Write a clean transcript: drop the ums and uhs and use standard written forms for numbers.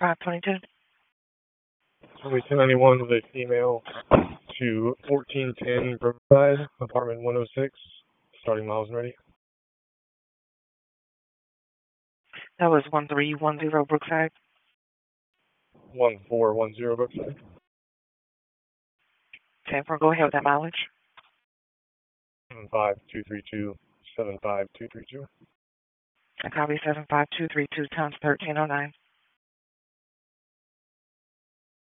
522. Highway 1091 with a female to 1410 Brookside, apartment 106, starting miles and ready. That was 1310 Brookside. 1410 Brookside. Okay, we'll go ahead with that mileage. 75232, 75232. I copy 75232 times 1309.